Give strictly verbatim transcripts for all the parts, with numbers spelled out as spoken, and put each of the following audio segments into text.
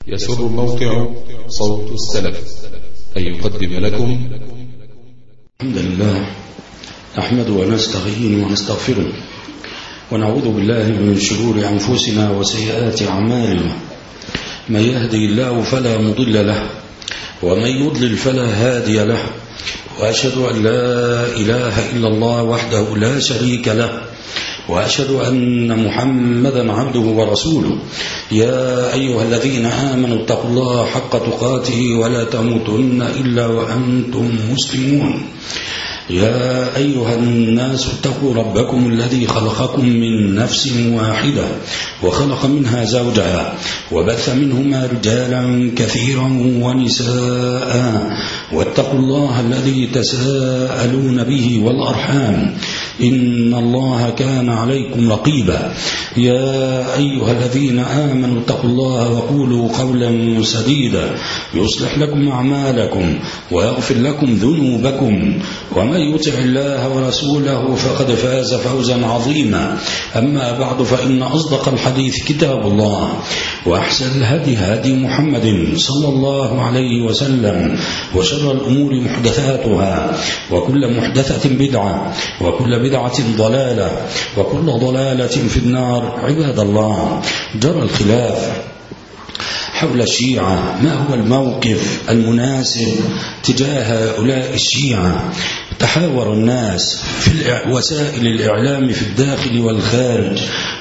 يسر موقع صوت السلف أن يقدم لكم الحمد لله نحمده ونستعينه ونستغفره ونعوذ بالله من شرور أنفسنا وسيئات أعمالنا. من يهدي الله فلا مضل له ومن يضلل فلا هادي له، وأشهد أن لا إله إلا الله وحده لا شريك له، وأشهد أن محمدا عبده ورسوله. يا أيها الذين آمنوا اتقوا الله حق تقاته ولا تموتن إلا وأنتم مسلمون. يا أيها الناس اتقوا ربكم الذي خلقكم من نفس واحدة وخلق منها زوجها وبث منهما رجالا كثيرا ونساء، واتقوا الله الذي تساءلون به والأرحام إن الله كان عليكم رقيبا. يا أيها الذين آمنوا اتقوا الله وقولوا قولا سديدا يصلح لكم أعمالكم ويغفر لكم ذنوبكم، ومن يطع الله ورسوله فقد فاز فوزا عظيما. أما بعد، فإن أصدق الحديث كتاب الله، وأحسن الهدي هدي محمد صلى الله عليه وسلم، وشر الأمور محدثاتها، وكل محدثة بدعة، وكل بدعة ضلالة، وكل ضلالة في النار. عباد الله، جرى الخلاف حول الشيعة. ما هو الموقف المناسب تجاه هؤلاء الشيعة؟ تحاور الناس في وسائل الإعلام في الداخل والخارج،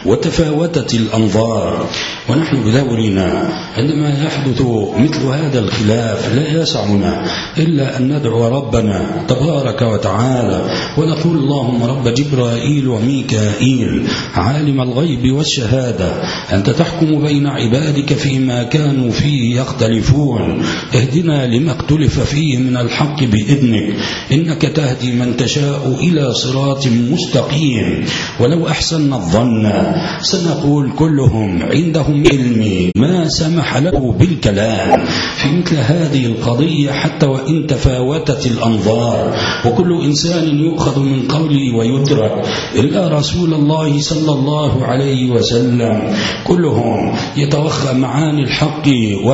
وتفاوتت الأنظار. ونحن بدورنا عندما يحدث مثل هذا الخلاف لا يسعنا إلا أن ندعو ربنا تبارك وتعالى ونقول: اللهم رب جبرائيل وميكائيل عالم الغيب والشهادة، أنت تحكم بين عبادك فيما كانوا فيه يختلفون، اهدنا لما اختلف فيه من الحق بإذنك، إنك تهدي من تشاء إلى صراط مستقيم. ولو أحسن الظن سنقول كلهم عندهم علم ما سمح له بالكلام في مثل هذه القضية، حتى وإن تفاوتت الأنظار، وكل إنسان يؤخذ من قوله ويترك إلا رسول الله صلى الله عليه وسلم. كلهم يتوخى معاني الحق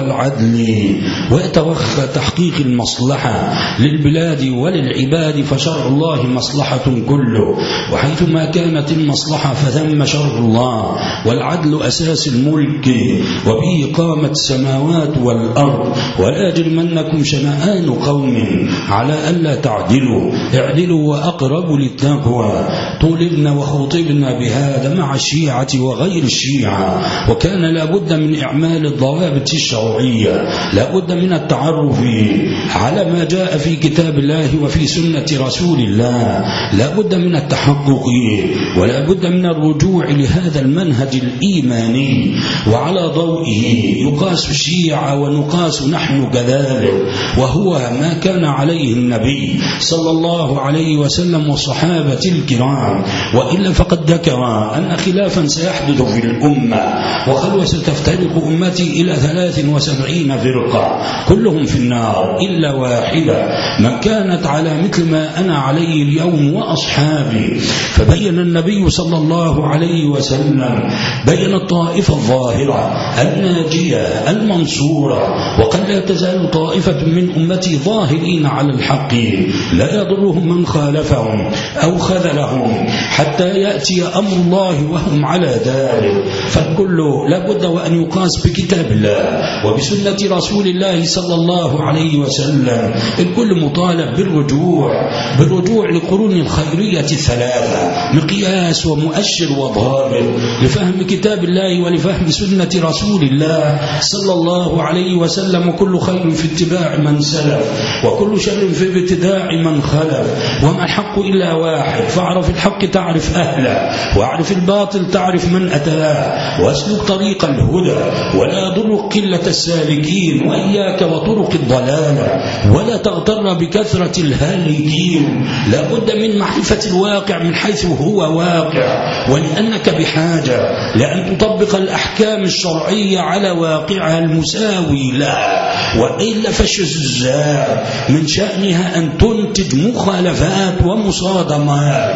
والعدل، ويتوخى تحقيق المصلحة للبلاد وللعباد، فشرع الله مصلحة كله، وحيثما كانت المصلحة فثم شرع الله، والعدل أساس الملك وبه قامت السماوات والأرض. ولا يجرمنكم شنآن قوم على ألا تعدلوا اعدلوا وأقرب للتقوى. طولبنا وخوطبنا بهذا مع الشيعة وغير الشيعة، وكان لابد من إعمال الضوابط الشرعية، لابد من التعرف على ما جاء في كتاب الله وفي سنة رسول الله، لابد من التحقق، ولابد من الرجوع لهذا المنهج الإيماني، وعلى ضوئه يقاس الشيعة ونقاس نحن كذلك، وهو ما كان عليه النبي صلى الله عليه وسلم والصحابة الكرام. وإلا فقد ذكر أن خلافا سيحدث في الأمة، وقد ستفترق أمتي إلى ثلاث وسبعين فرقة كلهم في النار إلا واحدة، من كانت على مثل ما أنا عليه اليوم وأصحابي. فبين النبي صلى الله عليه وسلم بين الطائفة الظاهرة الناجية المنصورة، وقد لا تزال طائفة من أمتي ظاهرين على الحق لا يضرهم من خالفهم أو خذلهم حتى يأتي أمر الله وهم على ذلك. فالكل لابد وأن يقاس بكتاب الله وبسنة رسول الله صلى الله عليه وسلم. الكل مطالب بالرجوع بالرجوع لقرون الخيرية الثلاثة، مقياس ومؤشر وضابط لفهم كتاب الله ولفهم سنة رسول الله صلى الله عليه وسلم. وكل خير في اتباع من سلف، وكل شر في ابتداع من خلف، وما الحق إلا واحد، فاعرف الحق تعرف أهله، واعرف الباطل تعرف من أتاه، واسلك طريق الهدى، ولا يضرك قلة السالكين، وإياك وطرق الضلالة، ولا تغتر بكثرة الهالكين. لا بد من معرفة الواقع من حيث هو واقع، ولأنك بحاجة لأن تطبق الأحكام الشرعية على واقعها المساوي لها، وإلا فالشذوذات من شأنها أن تنتج مخالفات ومصادمات،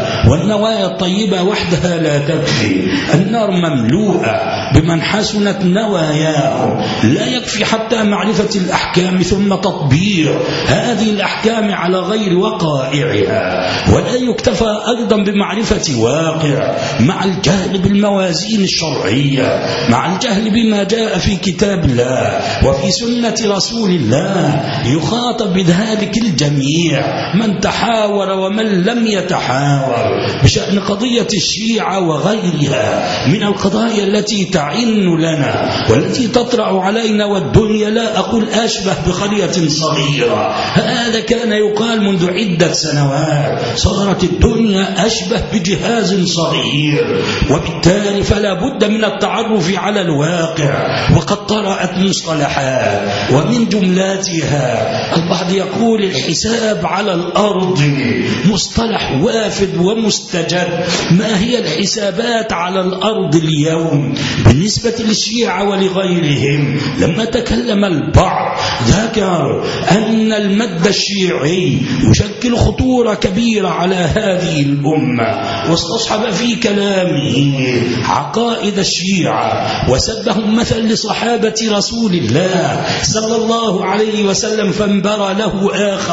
والنوايا الطيبة وحدها لا تكفي. النار مملوءة بمن حسنت نواياه، لا يكفي حتى معرفة الأحكام ثم تطبيق هذه الأحكام على غير وقائعها، ولا يكتفى أيضا بمعرفة واقع مع الجهل بالموازين الشرعية، مع الجهل بما جاء في كتاب الله وفي سنة رسول الله. يخاطب بذلك الجميع، من تحاور ومن لم يتحاور، بشأن قضية الشيعة وغيرها من القضايا التي تعن لنا والتي تطرأ علينا، والدنيا لا أقول أشبه بقرية صغيرة. هذا كان يقال منذ عدة سنوات، صارت الدنيا أشبه بجهاز صغير، وبالتالي فلا بد من التعرف على الواقع. وقد طرأت مصطلحات ومن جملاتها البعض يقول الحساب على الأرض، مصطلح وافد ومستجد. ما هي الحسابات على الأرض اليوم بالنسبة للشيعة ولغيرهم؟ لما تكلم البعض ذكر أن المد الشيعي يشكل خطورة كبيرة على هذه الأمة، واستصحب في كلامه عقائد الشيعة وسبهم مثل لصحابة رسول الله صلى الله عليه وسلم، فانبرى له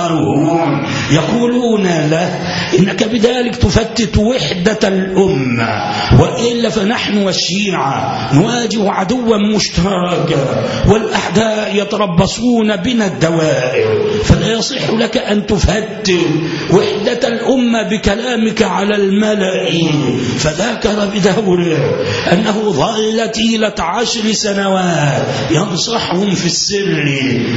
آخرون يقولون له إنك بذلك تفتت وحدة الأمة، وإلا فنحن والشيعة نواجه عدوا مشتركا، والأعداء يتربصون بنا الدوائر، فلا يصح لك أن تفتت وحدة الأمة بكلامك على الملأ. فذكر بدوره أنه ظل طيلة عشر سنوات ينصحهم في السر،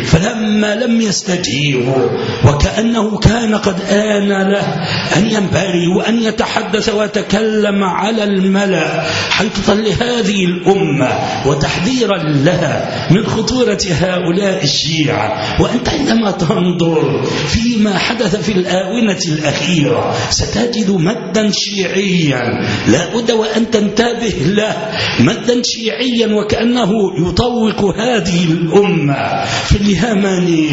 فلما لم يستجيبوا وكأنه كان قد آن له أن ينبري وأن يتحدث ويتكلم على الملأ حيث لهذه الأمة وتحذيرا لها من خطورة هؤلاء الشيعة. وأنت عندما تنظر فيما حدث في الآونة الأخيرة ستجد مدا شيعيا لا بد وأن تنتبه له، مدا شيعيا وكأنه يطوق هذه الأمة في اليمن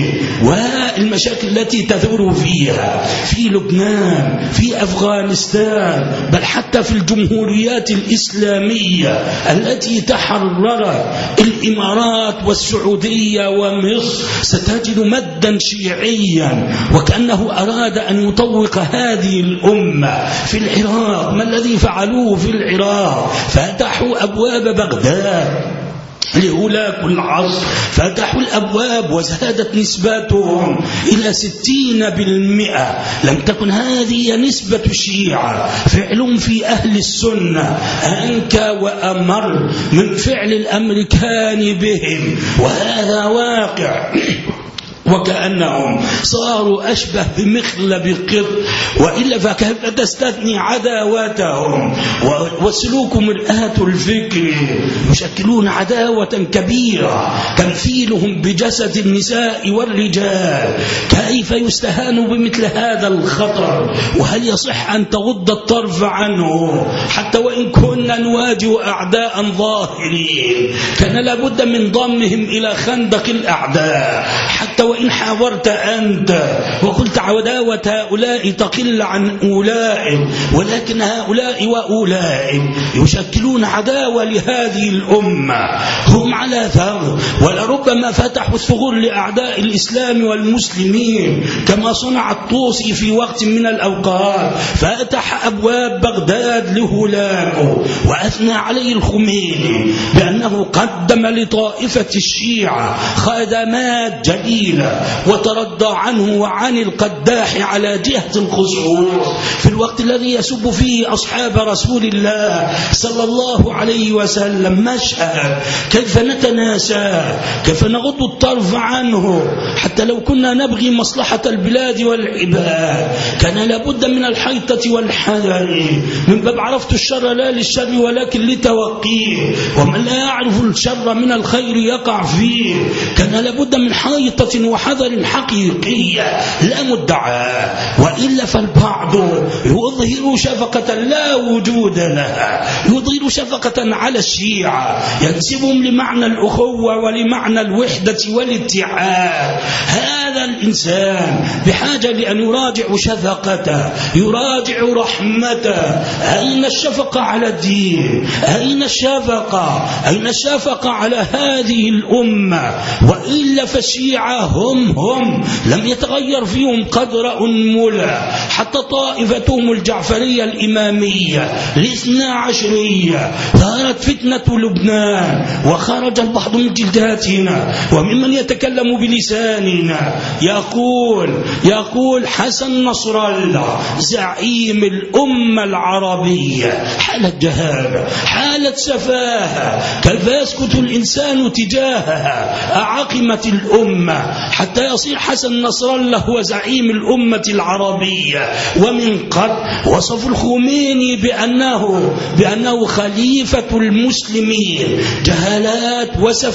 والمشاكل التي تثور فيها في لبنان، في أفغانستان، بل حتى في الجمهوريات الإسلامية التي تحررت الإمارات والسعودية ومصر. ستجد مدا شيعيا وكأنه أراد أن يطوق هذه الأمة. في العراق ما الذي فعلوه في العراق؟ فتحوا أبواب بغداد لهلاك العصر، فتحوا الأبواب وزادت نسبتهم إلى ستين بالمئة. لم تكن هذه نسبة الشيعة، فعلهم في أهل السنة أنكى وأمر من فعل الأمريكان بهم، وهذا واقع. وكأنهم صاروا أشبه بمخلب قط، وإلا فكيف تستثني عداوتهم وسلوك مرآة الفكر؟ يشكلون عداوة كبيرة، تمثيلهم بجسد النساء والرجال. كيف يستهان بمثل هذا الخطر؟ وهل يصح أن تغض الطرف عنه حتى وإن كنا نواجه أعداء ظاهرين؟ كان لابد من ضمهم إلى خندق الأعداء، حتى وإن حاورت أنت وقلت عداوة هؤلاء تقل عن أولئك، ولكن هؤلاء وأولئك يشكلون عداوة لهذه الأمة. هم على ثغر، ولربما فتحوا الثغور لأعداء الإسلام والمسلمين كما صنع الطوسي في وقت من الأوقات، فتح أبواب بغداد لهلاكه. وأثنى عليه الخميني بأنه قدم لطائفة الشيعة خدمات جليلة، وتردى عنه وعن القداح على جهة الخصوص في الوقت الذي يسب فيه أصحاب رسول الله صلى الله عليه وسلم. مشهد كيف نتناسى، كيف نغض الطرف عنه حتى لو كنا نبغي مصلحة البلاد والعباد. كان لابد من الحيطة والحذر، من باب عرفت الشر لا للشر ولكن لتوقيه، ومن لا يعرف الشر من الخير يقع فيه. كان لابد من حيطة وحذر حقيقية لا مدعى، وإلا فالبعض يظهر شفقة لا وجود لها، يظهر شفقة على الشيعة، ينسبهم لمعنى الأخوة ولمعنى الوحدة والاتحاد. هذا الإنسان بحاجة لأن يراجع شفقته، يراجع رحمته. أين الشفقة على الدين؟ أين الشفقة؟ أين الشفقة على هذه الأمة؟ وإلا فالشيعة هم هم لم يتغير فيهم قدر أنملة، حتى طائفتهم الجعفرية الإمامية الاثنى عشرية ثارت فتنة لبنان، وخرج البعض من جلداتنا وممن يتكلم بلساننا يقول يقول حسن نصر الله زعيم الأمة العربية. حالة جهالة، حالة سفاهة، كيف يسكت الإنسان تجاهها؟ أعقمت الأمة حتى يصير حسن نصر الله هو زعيم الأمة العربية. ومن قبل وصف الخميني بأنه بأنه خليفة المسلمين. جهالات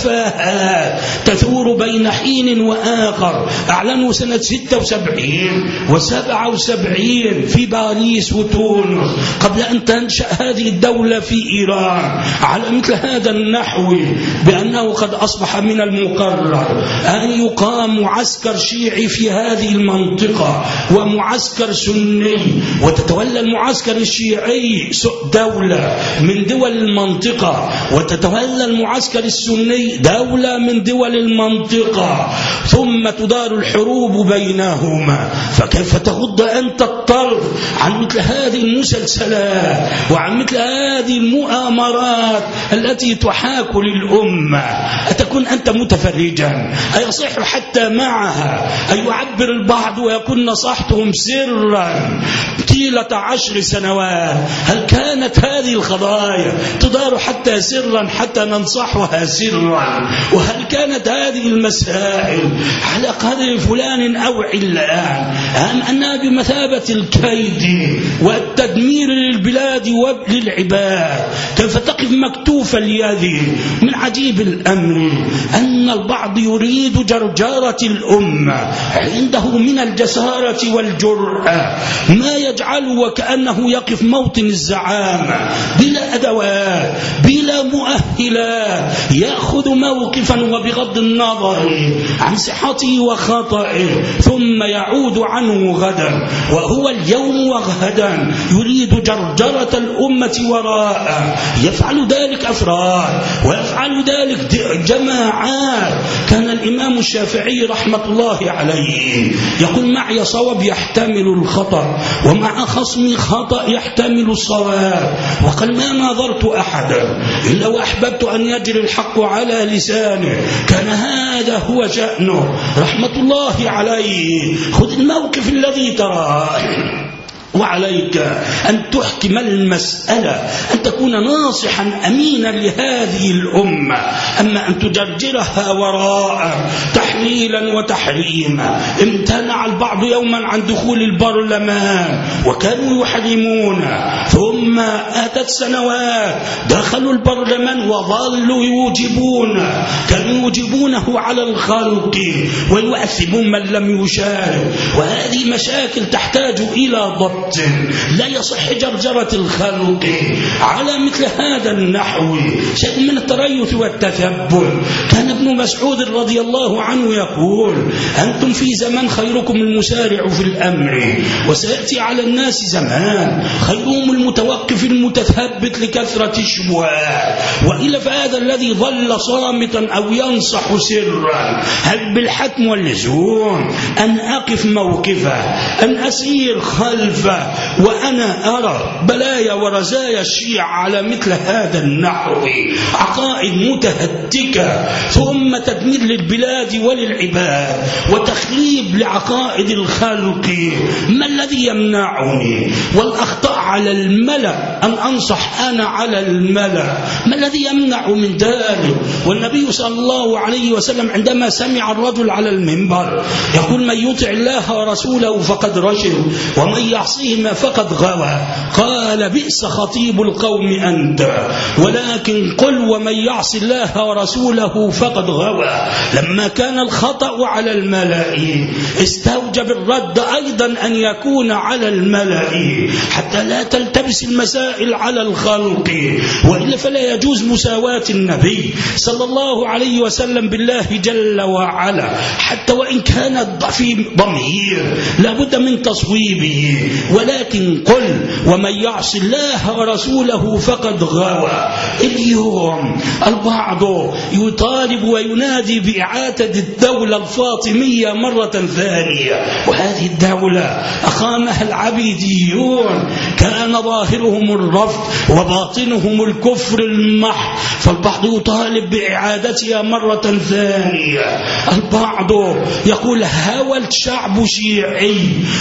وسفاهات تثور بين حين وآخر. أعلنوا سنة ستة وسبعين وسبعة وسبعين في باريس وتونس قبل أن تنشأ هذه الدولة في إيران على مثل هذا النحو بأنه قد أصبح من المقرر أن يقام معسكر شيعي في هذه المنطقة ومعسكر سني، وتتولى المعسكر الشيعي دولة من دول المنطقة، وتتولى المعسكر السني دولة من دول المنطقة، ثم تدار الحروب بينهما. فكيف تغض أنت الطرف عن مثل هذه المسلسلات وعن مثل هذه المؤامرات التي تحاك للأمة؟ أتكون أنت متفرجا؟ أيصح حتى معها أن يعبر البعض ويكون نصحتهم سرا طيلة عشر سنوات؟ هل كانت هذه القضايا تدار حتى سرا حتى ننصحها سرا؟ وهل كانت هذه المسائل على قدر فلان أو علان، أم أنها بمثابة الكيد والتدمير للبلاد وللعباد؟ كيف تقف مكتوف اليد؟ من عجيب الأمر أن البعض يريد جرجارة الأمة، عنده من الجسارة والجرأة ما يجعل وكأنه يقف موطن الزعامة بلا أدوات بلا مؤهلات، يأخذ موقفا وبغض النظر عن صحته وخطئه ثم يعود عنه غدا، وهو اليوم وغدا يريد جرجرة الأمة وراءه. يفعل ذلك أفراد ويفعل ذلك جماعات. كان الإمام الشافعي رحمة الله عليه يقول معي صواب يحتمل الخطأ ومع خصمي خطأ يحتمل الصواب، وقال ما نظرت أحدا إلا وأحببت أن يجري الحق على لسانه، كان هذا هو شأنه رحمة الله عليه. خذ الموقف الذي تراه، وعليك أن تحكم المسألة، أن تكون ناصحا أمينا لهذه الأمة. أما أن تجرجرها وراء تحليلا وتحريما. امتنع البعض يوما عن دخول البرلمان وكانوا يحرمون، ثم أتت سنوات دخلوا البرلمان وظلوا يوجبون، كانوا يوجبونه على الخلق ويؤثبون من لم يشارك. وهذه مشاكل تحتاج إلى ضبط. لا يصح جرجرة الخلق على مثل هذا النحو، شيء من التريث والتثبت. كان ابن مسعود رضي الله عنه يقول أنتم في زمان خيركم المسارع في الأمر، وسيأتي على الناس زمان خيرهم المتوقف المتثبت لكثرة الشبهات. وإلا فهذا الذي ظل صامتا أو ينصح سرا، هل بالحتم واللزوم أن أقف موقفه، أن أسير خلفه وأنا أرى بلايا ورزايا الشيعة على مثل هذا النحو؟ عقائد متهتكة، ثم تدمير للبلاد وللعباد وتخليب لعقائد الخلق. ما الذي يمنعني والأخطاء على الملأ أن أنصح أنا على الملأ؟ ما الذي يمنع من ذلك؟ والنبي صلى الله عليه وسلم عندما سمع الرجل على المنبر يقول من يطع الله ورسوله فقد رشد ومن يعصي يعصيهما فقد غوى. قال بئس خطيب القوم أنت، ولكن قل ومن يعص الله ورسوله فقد غوى. لما كان الخطأ على الملأ استوجب الرد أيضا أن يكون على الملأ حتى لا تلتبس المسائل على الخلق، وإلا فلا يجوز مساواة النبي صلى الله عليه وسلم بالله جل وعلا، حتى وإن كان في ضمير لابد من تصويبه. ولكن قل ومن يعص الله ورسوله فقد غوى. اليوم البعض يطالب وينادي بإعادة الدولة الفاطمية مرة ثانية، وهذه الدولة أقامها العبيديون كان ظاهرهم الرفض وباطنهم الكفر المحض، فالبعض يطالب بإعادتها مرة ثانية. البعض يقول هوى الشعب شيعي،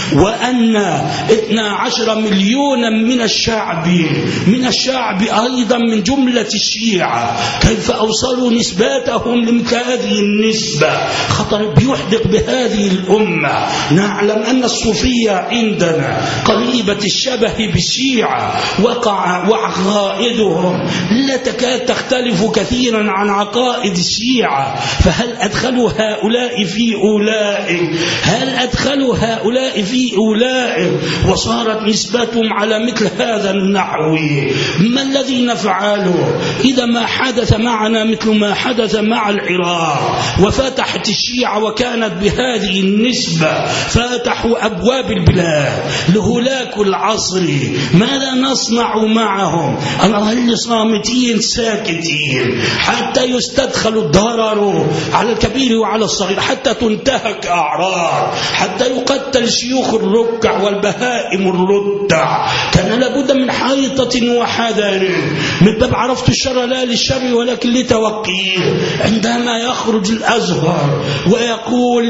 وأن اثنا عشر مليونا من الشعب من الشعب أيضا من جملة الشيعة، كيف أوصلوا نسباتهم لمثل هذه النسبة؟ خطر بيحدق بهذه الأمة. نعلم أن الصوفية عندنا قريبة الشبه بالشيعة، وقع وعقائدهم لا تكاد تختلف كثيرا عن عقائد الشيعة، فهل أدخلوا هؤلاء في أولئك؟ هل أدخلوا هؤلاء في أولئك وصارت نسبتهم على مثل هذا النحو؟ ما الذي نفعله إذا ما حدث معنا مثل ما حدث مع العراق وفتحت الشيعة وكانت بهذه النسبة، فتحوا أبواب البلاد لهلاك العصر؟ ماذا نصنع معهم؟ نظل صامتين ساكتين حتى يستدخل الضرر على الكبير وعلى الصغير، حتى تنتهك أعراض، حتى يقتل شيوخ الركع والبهائم الرتع. كان لابد من حيطة وحذر، من باب عرفت الشر لا للشر ولكن لتوقيه. عندما يخرج الأزهر ويقول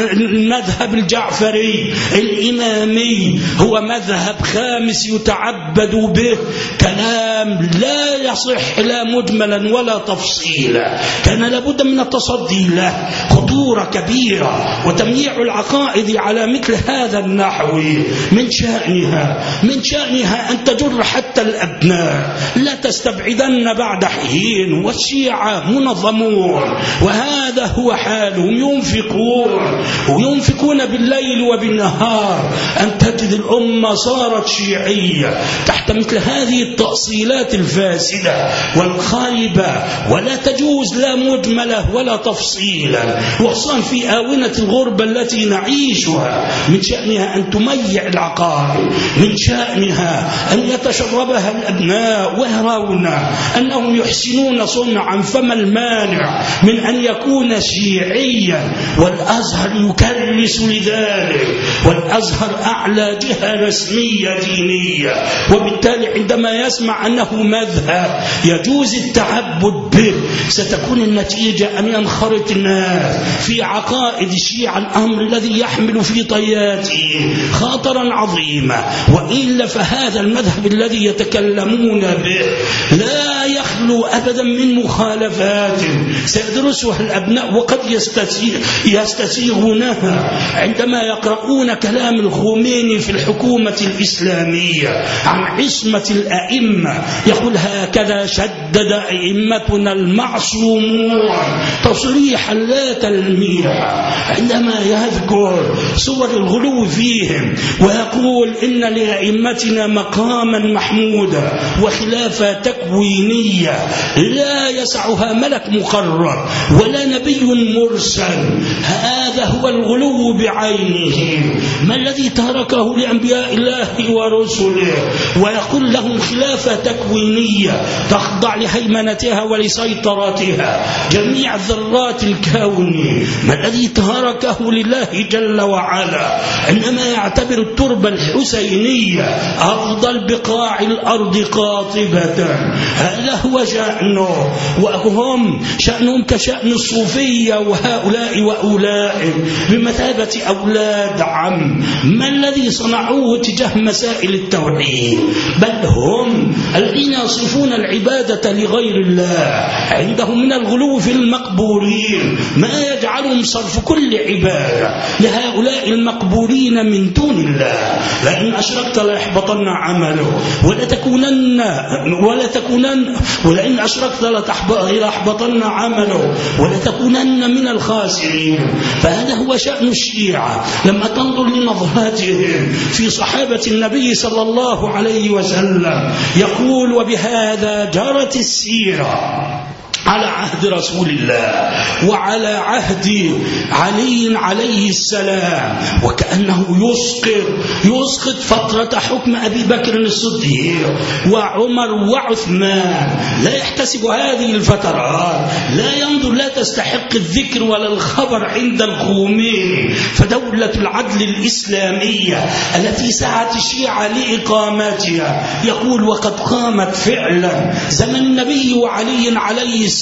المذهب الجعفري الإمامي هو مذهب خامس يتعبد به، كلام لا يصح لا مجملا ولا تفصيلا. كان لابد من التصدي له، خطورة كبيرة وتمييع العقائد على مثل هذا النحو. من شأنها من شأنها أن تجر حتى الأبناء، لا تستبعدن بعد حين. والشيعة منظمون وهذا هو حالهم، ينفقون وينفقون بالليل وبالنهار. أن تجد الأمة صارت شيعية تحت مثل هذه التأصيلات الفاسدة والخايبة، ولا تجوز لا مجملة ولا تفصيلا، وخصوصا في آونة الغربة التي نعيشها. من شأنها أن تميع العقائد، من شأنها أن يتشربها الأبناء ويرون أنهم يحسنون صنعا، فما المانع من أن يكون شيعيا؟ والأزهر يكرس لذلك، والأزهر أعلى جهة رسمية دينية، وبالتالي عندما يسمع أنه مذهب يجوز التعبد به ستكون النتيجة أن ينخرط الناس في عقائد الشيعة، الأمر الذي يحمل في طياته خطرا عظيما. وإلا فهذا المذهب الذي يتكلمون به لا يخلو أبدا من مخالفات سيدرسها الأبناء وقد يستسيغونها عندما يقرؤون كلام الخميني في الحكومة الإسلامية عن عصمة الأئمة. يقول هكذا شدد أئمتنا المعصومون تصريحا لا تلميحا، عندما يذكر صور الغلو فيهم ويقول إن لأئمتنا مقاما محمودا وخلافة تكوينية لا يسعها ملك مقرب ولا نبي مرسل. هذا هو الغلو بعينه. ما الذي تركه لأنبياء الله ورسله؟ ويقول لهم خلافة تكوينية تخضع لهيمنتها ولسيطرتها جميع ذرات الكون. ما الذي تركه لله جل وعلا عندما يعتبر التربة الحسينية أفضل بقاع الأرض قاطبة؟ هذا هو شأنه، وهم شأنهم كشأن الصوفية وهؤلاء وأولئك بمثابة أولاد عم. ما الذي صنعوه تجاه مسائل التوحيد؟ بل هم الذين يصفون العبادة العبادة لغير الله، عندهم من الغلو في المقبورين ما يجعلهم صرف كل عبادة لهؤلاء المقبورين من دون الله. لئن أشركت ليحبطن عمله ولتكونن ولتكونن ولئن أشركت ليحبطن عمله ولتكونن من الخاسرين. فهذا هو شأن الشيعة لما تنظر لنظراتهم في صحابة النبي صلى الله عليه وسلم. يقول: وبهذا جرت السيرة على عهد رسول الله وعلى عهد علي عليه السلام، وكأنه يسقط يسقط فترة حكم أبي بكر الصديق وعمر وعثمان، لا يحتسب هذه الفترات، لا ينظر، لا تستحق الذكر ولا الخبر عند الخميني. فدولة العدل الإسلامية التي سعت الشيعة لإقامتها، يقول: وقد قامت فعلا زمن النبي وعلي عليه السلام.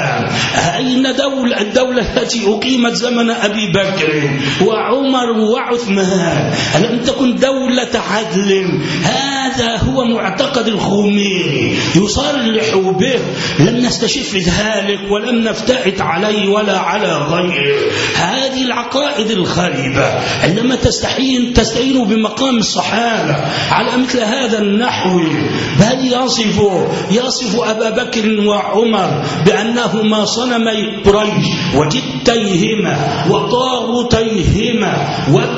أين دولة الدولة التي أقيمت زمن أبي بكر وعمر وعثمان؟ ألم تكن دولة عدل؟ هذا هو معتقد الخميني يصرح به. لم نستشف ذلك ولم نفتئت عليه ولا على غيره. هذه العقائد الخريبة عندما تستعين تستعين بمقام الصحابة على مثل هذا النحو، بل يصف يصف أبا بكر وعمر بأنهما صنمي قريش وجبتيهما وطاغوتيهما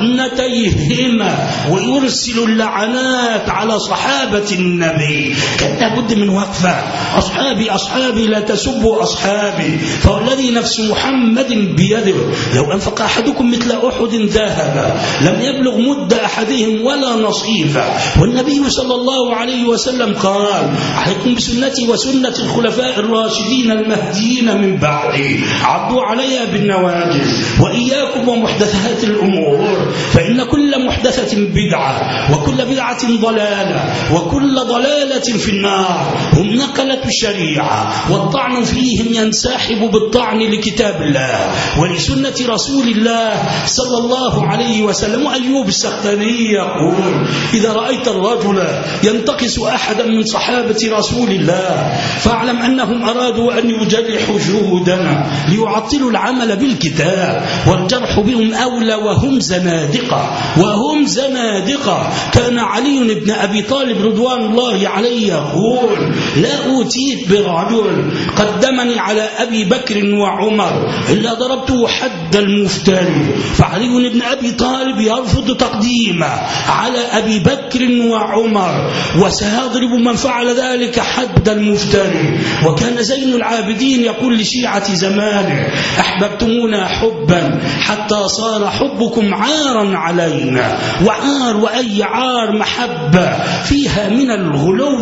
وابنتيهما، ويرسل اللعنات على صحابة النبي. كان لابد من وقفة. أصحابي أصحابي لا تسبوا أصحابي، فوالذي نفس محمد بيده لو أنفق أحدكم مثل أحد ذهبا لم يبلغ مد أحدهم ولا نصيفا. والنبي صلى الله عليه وسلم قال: عليكم بسنتي وسنة الخلفاء الراشدين المهديين من بعدي، عضوا عليها بالنواجذ، وإياكم ومحدثات الأمور، فإن كل محدثة بدعة وكل بدعة ضلالة وكل ضلالة في النار. هم نقلة الشريعة، والطعن فيهم ينسحب بالطعن لكتاب الله ولسنة رسول الله صلى الله عليه وسلم. أيوب السختاني يقول: إذا رأيت الرجل ينتقص أحدا من صحابة رسول الله فاعلم أنهم أرادوا أن يجرحوا جهودنا ليعطلوا العمل بالكتاب، والجرح بهم أولى وهم زنادقة وهم زنادقة. كان علي بن أبي طالب رضوان الله عليه يقول: لا أوتيت برجل قدمني على أبي بكر وعمر إلا ضربته حد المفتري. فعلي بن أبي طالب يرفض تقديمه على أبي بكر وعمر، وسيضرب من فعل ذلك حد المفتري. وكان زين العابدين يقول لشيعة زمانه: أحببتمونا حبا حتى صار حبكم عارا علينا. وعار وأي عار محبة فيها من الغلو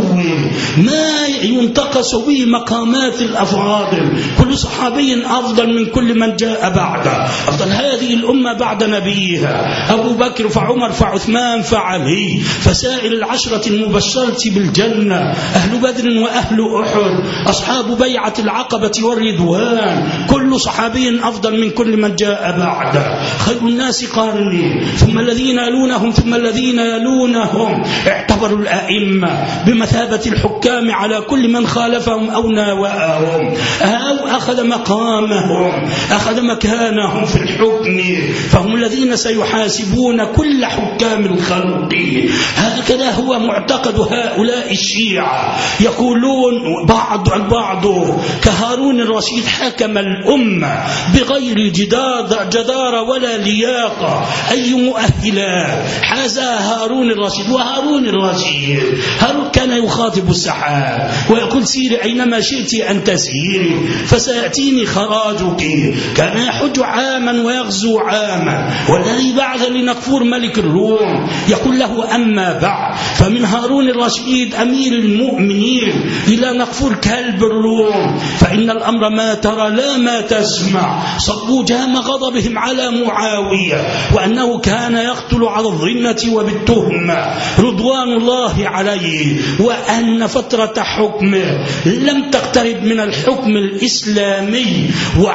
ما ينتقص به مقامات الأفاضل. كل صحابي أفضل من كل من جاء بعده. أفضل هذه الأمة بعد نبيها أبو بكر فعمر فعثمان فعلي، فسائر العشرة المبشرة بالجنة، أهل بدر وأهل أحد، أصحاب بيعة العقبة والرضوان، كل صحابي أفضل من كل من جاء بعده. خير الناس قارني ثم الذين يلونهم ثم الذين يلونهم. اعتبروا الأئمة بمثابة الحكام على كل من خالفهم أو ناوأهم أو أخذ مقامهم أخذ مكانهم في الحكم، فهم الذين سيحاسبون كل حكام الخلق. هكذا هو معتقد هؤلاء الشيعة. يقولون بعض البعض كهارون الرشيد حكم الأمة بغير جدارة ولا لياقة. أي مؤهلات حازها هارون الرشيد؟ وهارون الرشيد هارون كان يخاطب السحاب ويقول: سيري أينما شئت أن تسيري فسيأتيني خراجك. كان يحج عاما ويغزو عاما. والذي بعث لنقفور ملك الروم يقول له: أما بعد فمن هارون الرشيد أمير المؤمنين إلى نقفور كلب الروم، فإن الأمر ما ترى لا ما تسمع صبوا جام غضبهم على معاوية وأنه كان يقتل على الظنة وبالتهمة رضوان الله عليه، وأن فترة حكمه لم تقترب من الحكم الإسلامي،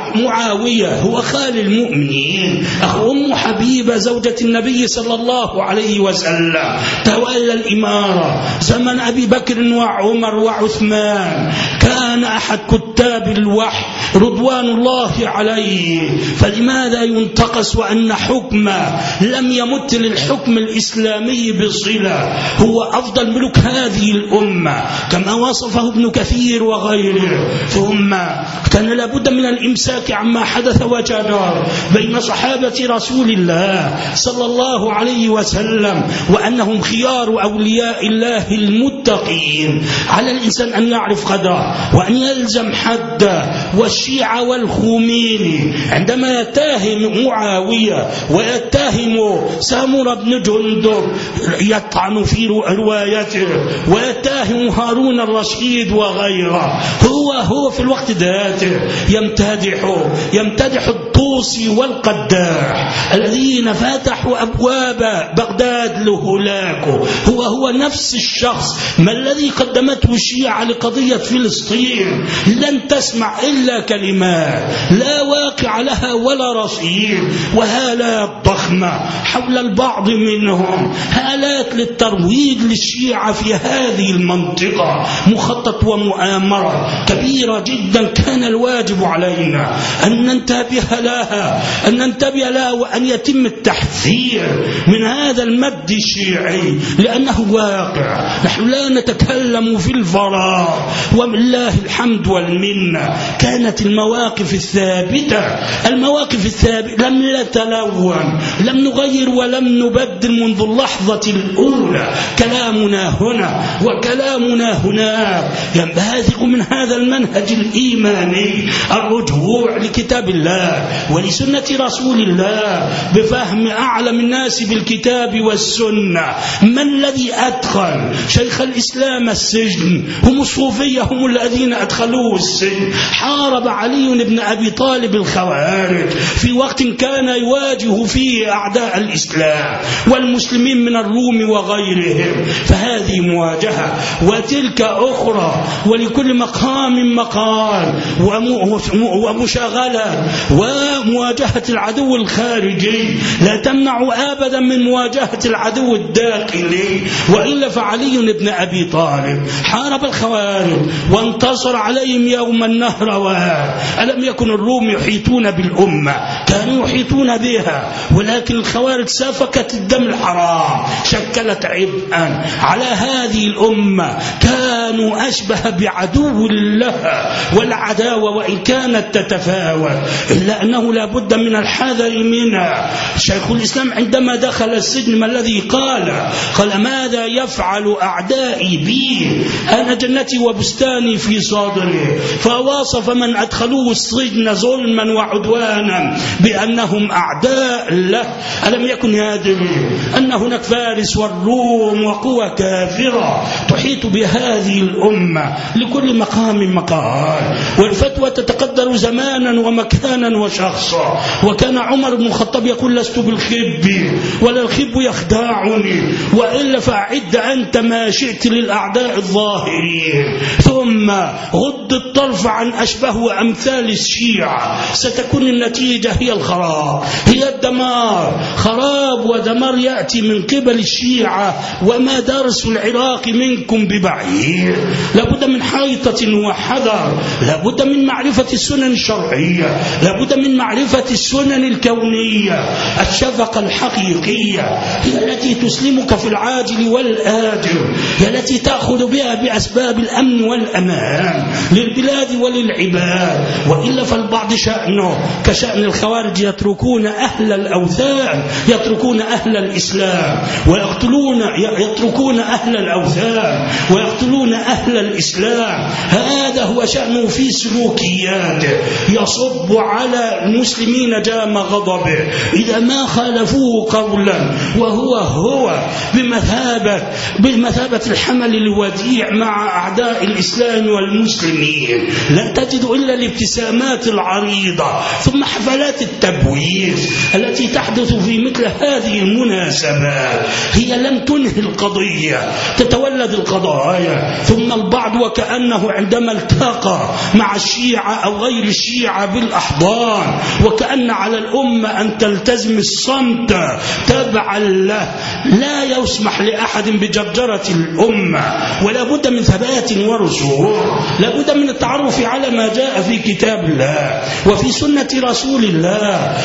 ومعاوية هو خال المؤمنين أخو أم حبيبة زوجة النبي صلى الله عليه وسلم، تولى الإمارة زمن أبي بكر وعمر وعثمان، كان أحد كتاب الوحي رضوان الله عليه، فلماذا ينتقص وأن حكمه لم يمت للحكم الإسلامي بصلة؟ هو أفضل ملوك هذه الأمة كما وصفه ابن كثير وغيره. ثم كان لابد من الإمساك عما حدث وجدر بين صحابة رسول الله صلى الله عليه وسلم وأنهم خيار أولياء الله المتقين. على الإنسان أن يعرف قدره وأن يلزم حده. والشيعة والخميني عندما يتهم معاوية ويتهم سامور بن جندب يطعن في روايته ويتهم هارون الرشيد وغيره، هو هو في الوقت ذاته يمتدح يمتدح الطوسي والقداح الذين فتحوا أبواب بغداد لهلاكه، هو هو نفس الشخص ما الذي قدمته الشيعة لقضية فلسطين. لن تسمع إلا كلمات لا واقع لها ولا رصيد، وهالات ضخمة حول البعض منهم، هالات للترويج للشيعة في هذه المنطقة، مخطط ومؤامرة كبيرة جدا. كان الواجب علينا أن ننتبه لها أن ننتبه لها وأن يتم التحذير من هذا المد الشيعي لأنه واقع. نحن لا نتكلم في الفراغ، ولله الحمد والمنة. كانت المواقف الثابتة المواقف الثابتة لم نتلون، لم نغير ولم نبدل منذ اللحظة الأولى. كلامنا هنا وكلامنا هناك ينبثق من هذا المنهج الإيماني، الرجوع لكتاب الله ولسنة رسول الله بفهم أعلم الناس بالكتاب والسنة. من الذي أدخل شيخ الإسلام السجن؟ هم الصوفية، هم الذين أدخلوه السجن. حارب علي بن أبي طالب الخوارج في وقت كان يواجه فيه أعداء الإسلام والمسلمين من الروم وغيرهم، فهذه مواجهة وتلك أخرى، ولكل مقام مقال ومشاغلة. ومواجهة العدو الخارجي لا تمنع أبدا من مواجهة العدو الداخلي، وإلا فعلي بن أبي طالب حارب الخوارج وانتصر عليهم يوم النهروان. ألم يكن الروم يحيطون بالأمة؟ كانوا يحيطون بها، ولكن الخوارج سفكت الدم الحرام، شكلت عبئا على هذه الأمة، كانوا أشبه بعدو لها. والعداوة وإن كانت تتفاوت إلا أنه لا بد من الحذر منها. شيخ الإسلام عندما دخل السجن ما الذي قال؟ قال ماذا يفعل أعدائي بي؟ أنا جنتي وبستاني في صدري. فواصف من أدخلوه السجن ظلما وعدوانا بأنهم أعداء له. ألم يكن يدري أن هناك فارس والروم وقوى كافرة تحيط بهذه الأمة؟ لكل مقام مقال، والفتوى تتقدر زمانا ومكانا وشخصا. وكان عمر بن الخطاب يقول لست بالخب ولا الخب يخدعني، وإلا فأعد أنت ما شئت للأعداء الظاهرين. ثم غض الطرف عن أشبه وأمثال الشيعة، ستكون النتيجة هي الخراب، هي الدمار. خراب ودمار يأتي من قبل الشيعة، وما درس العراق منكم ببعيد. لابد من حيطة وحذر، لابد من معرفة السنن الشرعية، لابد من معرفة السنن الكونية. الشفقة الحقيقية هي التي تسلمك في العاجل والآجل، هي التي تأخذ بها بأسباب الأمن والأمان للبلاد وللعباد. وإلا فالبعض شأنه كشأن الخوارج الخوارج يتركون أهل الأوثان، يتركون أهل الإسلام ويقتلون، يتركون أهل الأوثان ويقتلون أهل الإسلام. هذا هو شأنه في سلوكياته، يصب على المسلمين جام غضبه إذا ما خالفوه قولا، وهو هو بمثابة بمثابة الحمل الوديع مع أعداء الإسلام والمسلمين. لن تجدوا إلا الابتسامات العريضة ثم حفلات التبويز التي تحدث في مثل هذه المناسبات. هي لم تنهي القضية، تتولد القضايا، ثم البعض وكأنه عندما التقى مع الشيعة أو غير الشيعة بالأحضان وكأن على الأمة أن تلتزم الصمت تبعا له. لا يسمح لأحد بجرجرة الأمة، ولا بد من ثبات ورسوخ، لا بد من التعرف على ما جاء في كتاب الله وفي سنة رسول الله.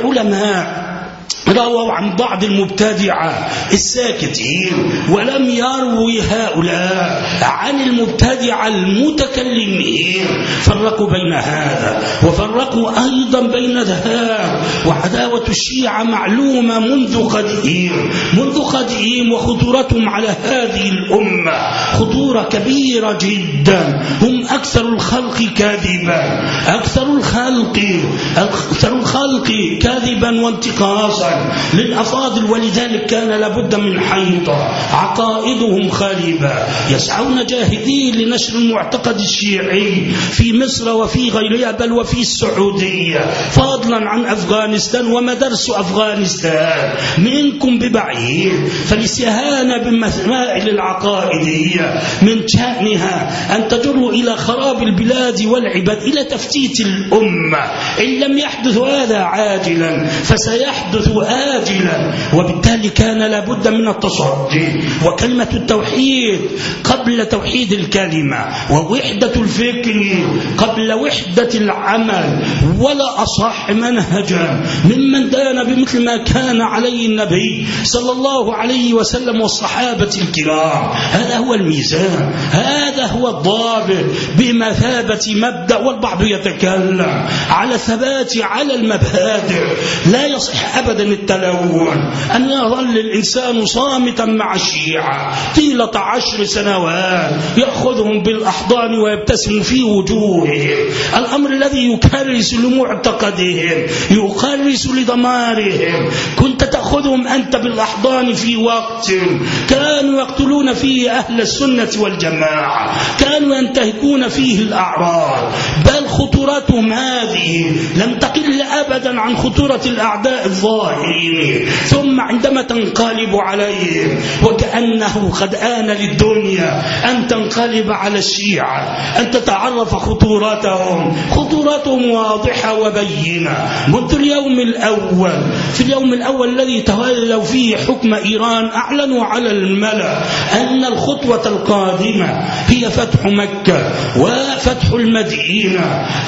العلماء رووا عن بعض المبتدعة الساكتين، ولم يروي هؤلاء عن المبتدعة المتكلمين. فرقوا بين هذا وفرقوا أيضا بين ذهاب. وعداوة الشيعة معلومة منذ قديم منذ قديم وخطورتهم على هذه الأمة خطورة كبيرة جدا. هم أكثر الخلق كاذبا، أكثر الخلق أكثر الخلق كاذبا وانتقاصا للأفاضل، ولذلك كان لابد من حيطة. عقائدهم خالبة، يسعون جاهدين لنشر المعتقد الشيعي في مصر وفي غيرها بل وفي السعودية، فضلا عن أفغانستان ومدرس أفغانستان منكم ببعيد. فالاستهانة بالمسائل العقائدية من شأنها أن تجر إلى خراب البلاد والعباد، إلى تفتيت الأمة. إن لم يحدث هذا عاجلا فسيحدث آجلا، وبالتالي كان لابد من التصدي. وكلمة التوحيد قبل توحيد الكلمة، ووحدة الفكر قبل وحدة العمل، ولا أصح منهجا ممن دان بمثل ما كان عليه النبي صلى الله عليه وسلم والصحابة الكرام. هذا هو الميزان، هذا هو الضابط بمثابة مبدأ. والبعض يتكلم على الثبات على المبادئ. لا يصح أبدا التلون أن يظل الإنسان صامتا مع الشيعة طيلة عشر سنوات، يأخذهم بالأحضان ويبتسم في وجوههم. الأمر الذي يكرس لمعتقدهم، يكرس لضمارهم. كنت تأخذهم أنت بالأحضان في وقت كانوا يقتلون فيه أهل السنة والجماعة، كانوا ينتهكون فيه الأعراض، بل خطورتهم هذه لم تقل أبدا عن خطورة الأعداء الظاهرين. ثم عندما تنقلب عليهم وكأنه قد آن للدنيا أن تنقلب على الشيعة، أن تتعرف خطورتهم. خطورتهم واضحة وبينة منذ اليوم الأول. في اليوم الأول الذي تولوا فيه حكم إيران أعلنوا على الملأ أن الخطوة القادمة هي فتح مكة وفتح المدينة.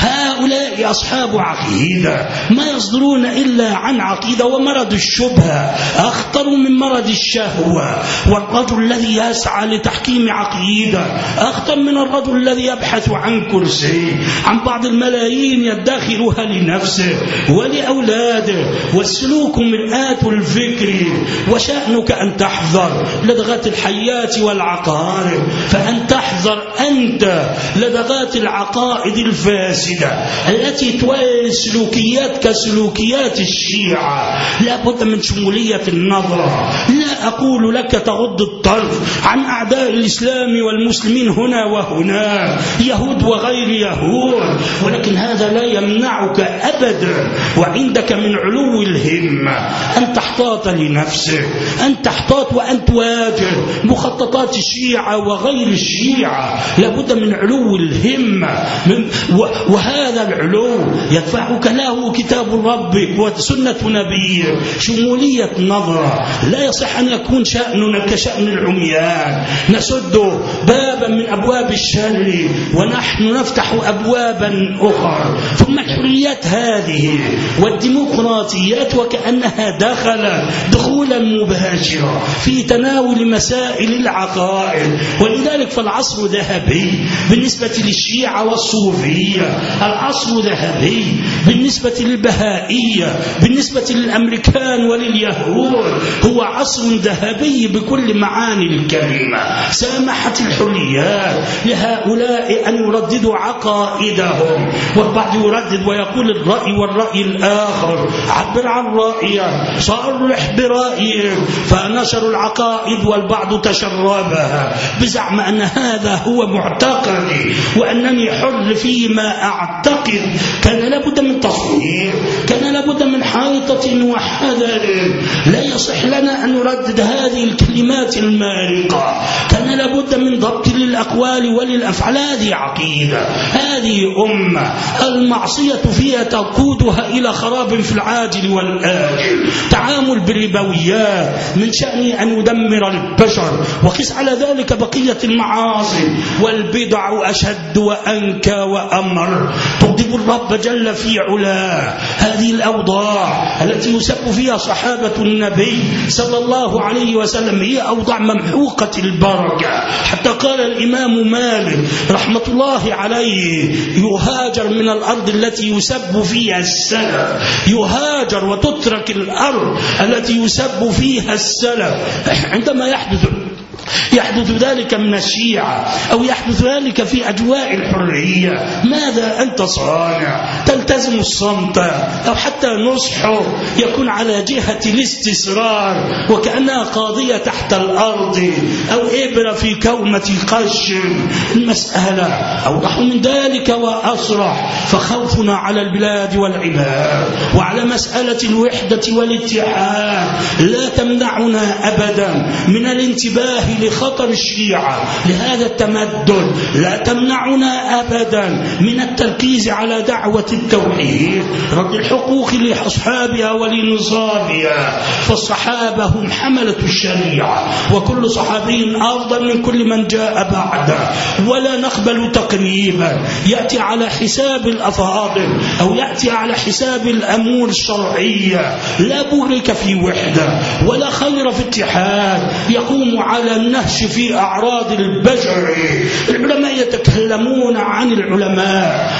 هؤلاء أصحاب عقيدة، ما يصدرون إلا عن عقيدة. ومرض الشبهة أخطر من مرض الشهوة، والرجل الذي يسعى لتحكيم عقيدة أخطر من الرجل الذي يبحث عن كرسي، عن بعض الملايين يدخرها لنفسه ولأولاده. والسلوك مرآة الفكر، وشأنك أن تحذر لدغات الحيات والعقارب، فأن تحذر أنت لدغات العقائد الفاسدة التي توالي السلوكيات كسلوكيات الشيعة. لا بد من شمولية النظرة. لا أقول لك تغض الطرف عن أعداء الإسلام والمسلمين هنا وهنا، يهود وغير يهود، ولكن هذا لا يمنعك أبدا وعندك من علو الهمة أن تحتاط لنفسك، أن تحتاط وأن تواجه مخططات الشيعة وغير الشيعة. لا بد من علو الهمة، من وهذا العلو يدفعك له كتاب ربك وسنة نبيك تفكير، شمولية نظرة. لا يصح أن يكون شأننا كشأن العميان، نسد بابا من أبواب الشر ونحن نفتح أبوابا أخرى. ثم الحريات هذه والديمقراطيات وكأنها دخل دخولا مباشرا في تناول مسائل العقائد. ولذلك فالعصر ذهبي بالنسبة للشيعة والصوفية، العصر ذهبي بالنسبة للبهائية، بالنسبة للأمريكان ولليهود، هو عصر ذهبي بكل معاني الكلمة. سامحت الحريات لهؤلاء أن يرددوا عقائدهم، والبعض يردد ويقول الرأي والرأي الآخر، عبر عن رأيك، صرح برأيك، فنشروا العقائد والبعض تشربها بزعم أن هذا هو معتقدي وأنني حر فيما أعتقد. كان لابد من تصوير، كان لابد من حائطة وحذر. لا يصح لنا أن نردد هذه الكلمات المارقة، كان لابد من ضبط للأقوال وللأفعال. هذه عقيدة، هذه أمة المعصية فيها تقودها إلى خراب في العاجل والآجل. تعامل بالربويات من شأن أن يدمر البشر، وقس على ذلك بقية المعاصي والبدع أشد وأنكى وأمر تغضب الرب جل في علاه. هذه الأوضاع التي يسب فيها صحابة النبي صلى الله عليه وسلم هي أوضاع ممحوقة البركة. حتى قال الإمام مالك رحمة الله عليه: يهاجر من الأرض التي يسب فيها السلف، يهاجر وتترك الأرض التي يسب فيها السلف. عندما يحدث يحدث ذلك من الشيعة أو يحدث ذلك في أجواء الحرية، ماذا أنت صانع؟ تلتزم الصمت أو حتى نصحه يكون على جهة الاستسرار وكأنها قاضية تحت الأرض أو إبرة في كومة قش. المسألة أوضح من ذلك وأصرح. فخوفنا على البلاد والعباد وعلى مسألة الوحدة والاتحاد لا تمنعنا أبدا من الانتباه لخطر الشيعة لهذا التمدد، لا تمنعنا أبدا من التركيز على دعوة التوحيد، رد الحقوق لأصحابها ولنصابها. فالصحابة هم حملة الشريعة، وكل صحابي أفضل من كل من جاء بعده، ولا نقبل تقريبا يأتي على حساب الأفاضل أو يأتي على حساب الأمور الشرعية. لا بورك في وحدة ولا خير في اتحاد يقوم على النهش في أعراض البشر. العلماء يتكلمون عن العلماء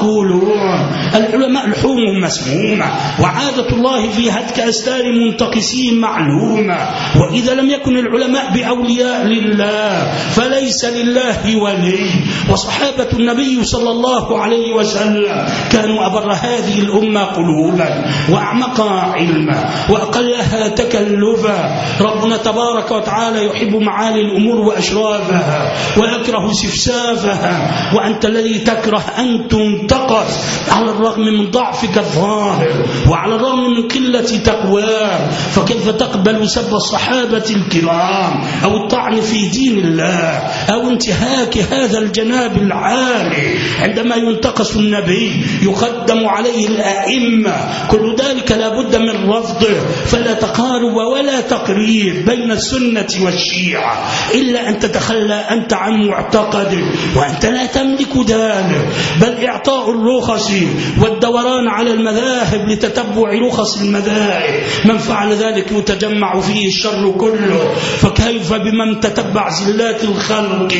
ويقولون العلماء لحومهم مسمومة، وعادة الله في هتك أستار منتقسين معلومة. وإذا لم يكن العلماء بأولياء لله فليس لله ولي. وصحابة النبي صلى الله عليه وسلم كانوا أبر هذه الأمة قلوبا وأعمقها علما وأقلها تكلفا. ربنا تبارك وتعالى يحب معالي الأمور وأشرافها ويكره سفسافها، وأنت الذي تكره أن تنتقص على الرغم من ضعفك الظاهر وعلى الرغم من قلة تقواك. فكيف تقبل سب الصحابة الكرام أو الطعن في دين الله أو انتهاك هذا الجناب العالي؟ عندما ينتقص النبي يقدم عليه الأئمة، كل ذلك لا بد من رفضه. فلا تقارب ولا تقريب بين السنة والشيعة إلا أن تتخلى أنت عن معتقد، وأنت لا تملك ذلك. بل إعطاء الرخص والدوران على المذاهب لتتبع رخص المذاهب، من فعل ذلك يتجمع فيه الشر كله. فكيف بمن تتبع زلات الخلق،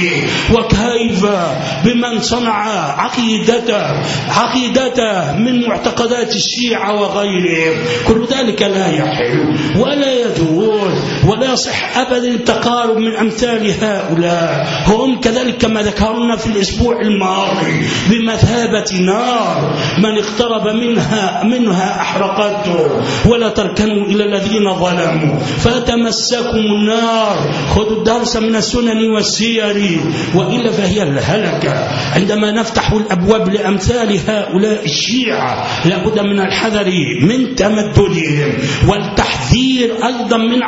وكيف بمن صنع عقيدته عقيدته من معتقدات الشيعة وغيرهم؟ كل ذلك لا يحل ولا يجوز ولا يصح أبدا التقارب من أمثال هؤلاء. هم كذلك كما ذكرنا في الأسبوع الماضي بمثابة نار، من اقترب منها منها أحرقته. ولا تركنوا إلى الذين ظلموا فتمسكم النار. خذوا الدرس من السنن والسير، وإلا فهي الهلكة. عندما نفتح الأبواب لأمثال هؤلاء الشيعة لابد من الحذر من تمددهم والتحذير والتحذير أيضا من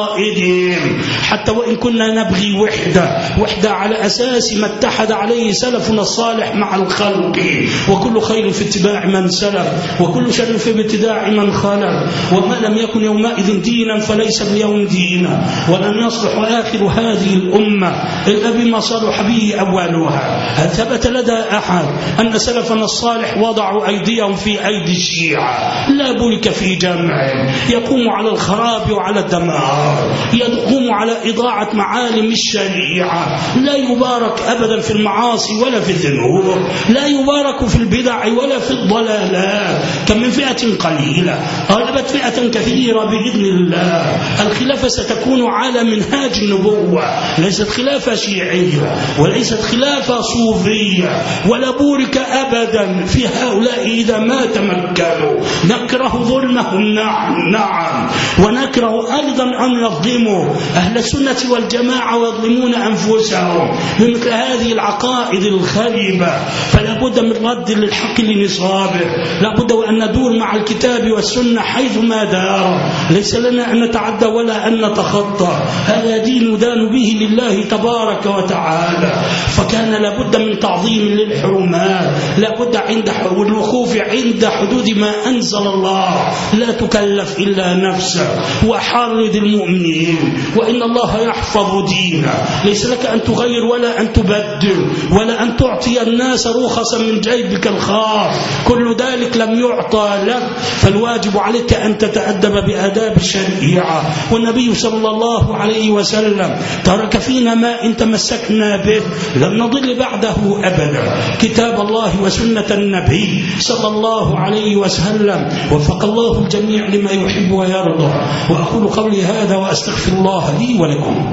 عقائدهم، حتى وإن كنا نبغي وحدة وحدة على أساس ما اتحد عليه سلفنا الصالح مع الخلق، وكل خير في اتباع من سلف وكل شر في ابتداع من خلف، وما لم يكن يومئذ دينا فليس اليوم دينا، ولن يصلح آخر هذه الأمة إلا بما صلح به أولها. هل ثبت لدى أحد أن سلفنا الصالح وضعوا أيديهم في أيدي الشيعة؟ لا بلك في جمعهم يقوم على الخراب وعلى الدمار، يقوم على إضاعة معالم الشريعة، لا يبارك أبدا في المعاصي ولا في الذنوب، لا يبارك في البدع ولا في الضلالات. كم من فئة قليلة غلبت فئة كثيرة بإذن الله. الخلافة ستكون على منهاج النبوة، ليست خلافة شيعية وليست خلافة صوفية، ولا بورك أبدا في هؤلاء إذا ما تمكنوا. نكره ظلمهم نعم نعم، ونكره أيضا أن يظلموا أهل السنة والجماعة ويظلمون أنفسهم بمثل هذه العقائد الخريبة. فلا بد من رد للحق لنصابه، لا بد وأن ندور مع الكتاب والسنة حيث ما دار، ليس لنا أن نتعدى ولا أن نتخطى. هذا دين دان به لله تبارك وتعالى، فكان لابد من تعظيم للحرمات، لابد عند الوقوف عند حدود ما أنزل الله، لا تكلف إلا نفسك، وحرض المؤمنين، وإن الله يحفظ دينه. ليس لك أن تغير ولا أن تبدل ولا أن تعطي الناس رخصا من جيبك الخاص، كل ذلك لم يعطى لك، فالواجب عليك أن تتأدب بآداب الشريعة. والنبي صلى الله عليه وسلم ترك فينا ما إن تمسكنا به لن نضل بعده أبدا، كتاب الله وسنة النبي صلى الله عليه وسلم. وفق الله الجميع لما يحب ويرضى، وأقول قولي هذا وأستغفر الله لي ولكم.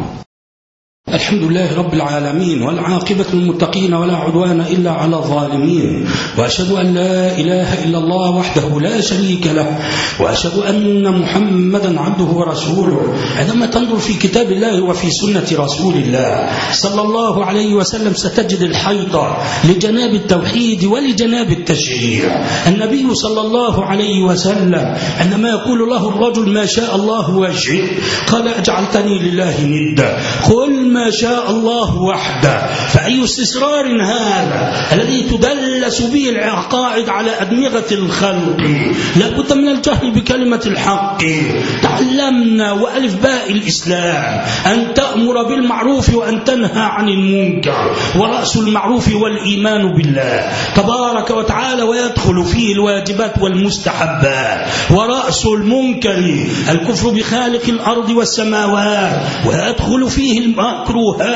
الحمد لله رب العالمين، والعاقبة للمتقين ولا عدوان إلا على الظالمين، وأشهد أن لا إله إلا الله وحده لا شريك له، وأشهد أن محمدا عبده ورسوله. عندما تنظر في كتاب الله وفي سنة رسول الله صلى الله عليه وسلم ستجد الحيطة لجناب التوحيد ولجناب التشريع. النبي صلى الله عليه وسلم عندما يقول له الرجل ما شاء الله وشئت قال أجعلتني لله ندا، قل ما شاء الله وحده. فأي استسرار هذا الذي تدلس به العقائد على أدمغة الخلق؟ لا بد من الجهل بكلمة الحق. تعلمنا وألف باء الإسلام أن تأمر بالمعروف وأن تنهى عن المنكر، ورأس المعروف والإيمان بالله تبارك وتعالى، ويدخل فيه الواجبات والمستحبات. ورأس المنكر الكفر بخالق الأرض والسماوات، ويدخل فيه المكروهات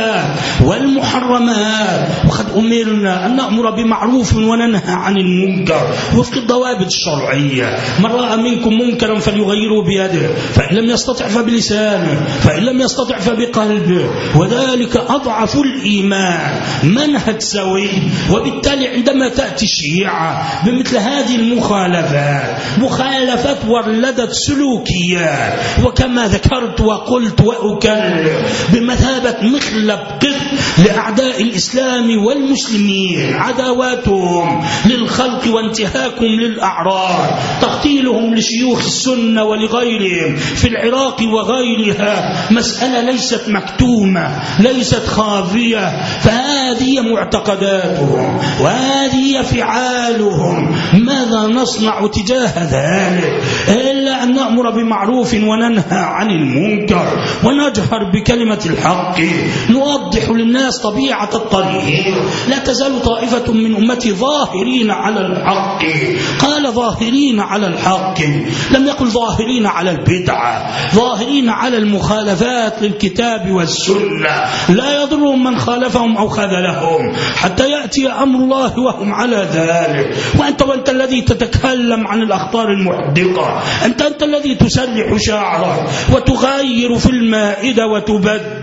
والمحرمات. وقد أمرنا أن نأمر بمعروف وننهى عن المنكر وفق الضوابط الشرعية. من رأى منكم منكرا فليغيره بيده، فإن لم يستطع فبلسانه، فإن لم يستطع فبقلبه، وذلك أضعف الإيمان. منهج سوي. وبالتالي عندما تأتي الشيعة بمثل هذه المخالفات، مخالفات ولدت سلوكيات، وكما ذكرت وقلت وأكرر بمثابة مخلب قط لأعداء الإسلام والمسلمين، عداواتهم للخلق وانتهاكهم للأعراض، تقتيلهم لشيوخ السنة ولغيرهم في العراق وغيرها، مسألة ليست مكتومة ليست خافية. فهذه معتقداتهم وهذه فعالهم. ماذا نصنع تجاه ذلك إلا أن نأمر بمعروف وننهى عن المنكر، ونجهر بكلمة الحق، نوضح للناس طبيعة الطريق. لا تزال طائفة من أمتي ظاهرين على الحق. قال ظاهرين على الحق، لم يقل ظاهرين على البدعة، ظاهرين على المخالفات للكتاب والسنة. لا يضرهم من خالفهم أو خذلهم حتى يأتي أمر الله وهم على ذلك. وأنت وأنت الذي تتكلم عن الأخطار المحدقة، أنت أنت الذي تسلح شعرك وتغير في المائدة وتبدل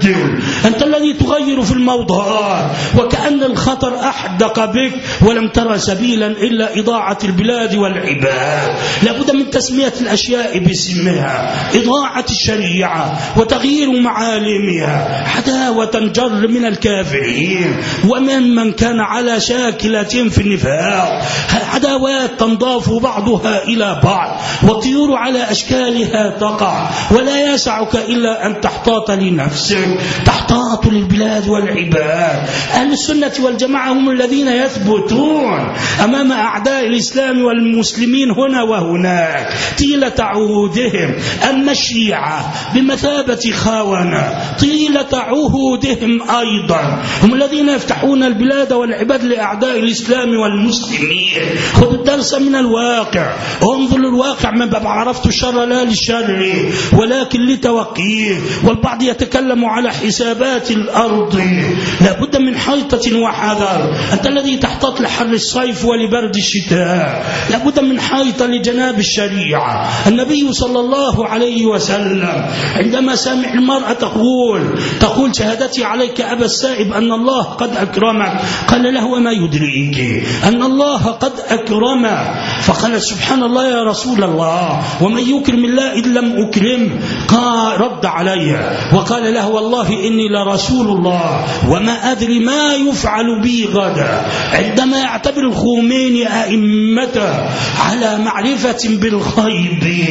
أنت الذي تغير في الموضوع وكأن الخطر أحدق بك ولم ترى سبيلا إلا إضاعة البلاد والعباد. لابد من تسمية الأشياء باسمها، إضاعة الشريعة وتغيير معالمها، عداوة جر من الكافرين ومن من كان على شاكلة في النفاق، عداوات تنضاف بعضها إلى بعض والطيور على أشكالها تقع، ولا يسعك إلا أن تحتاط لنفسك، تحتاط للبلاد والعباد. أهل السنة والجماعة هم الذين يثبتون أمام أعداء الإسلام والمسلمين هنا وهناك طيلة عهودهم. أما الشيعة بمثابة خاونة طيلة عهودهم أيضا هم الذين يفتحون البلاد والعباد لأعداء الإسلام والمسلمين. خذ الدرس من الواقع، انظر الواقع من باب عرفت الشر لا للشر ولكن لتوقيه. والبعض يتكلم على حسابات الأرض، لابد من حيطة وحذر. أنت الذي تحتاط لحر الصيف ولبرد الشتاء، لابد من حيطة لجناب الشريعة. النبي صلى الله عليه وسلم عندما سمع المرأة تقول تقول شهادتي عليك أبا السائب أن الله قد أكرمك، قال له وما يدريك أن الله قد أكرمك؟ فقال سبحان الله يا رسول الله، ومن يكرم الله إن لم أكرم؟ قال رد علي وقال له والله إني لرسول الله وما أدري ما يفعل بي غدا. عندما يعتبر الخميني أئمته على معرفة بالغيب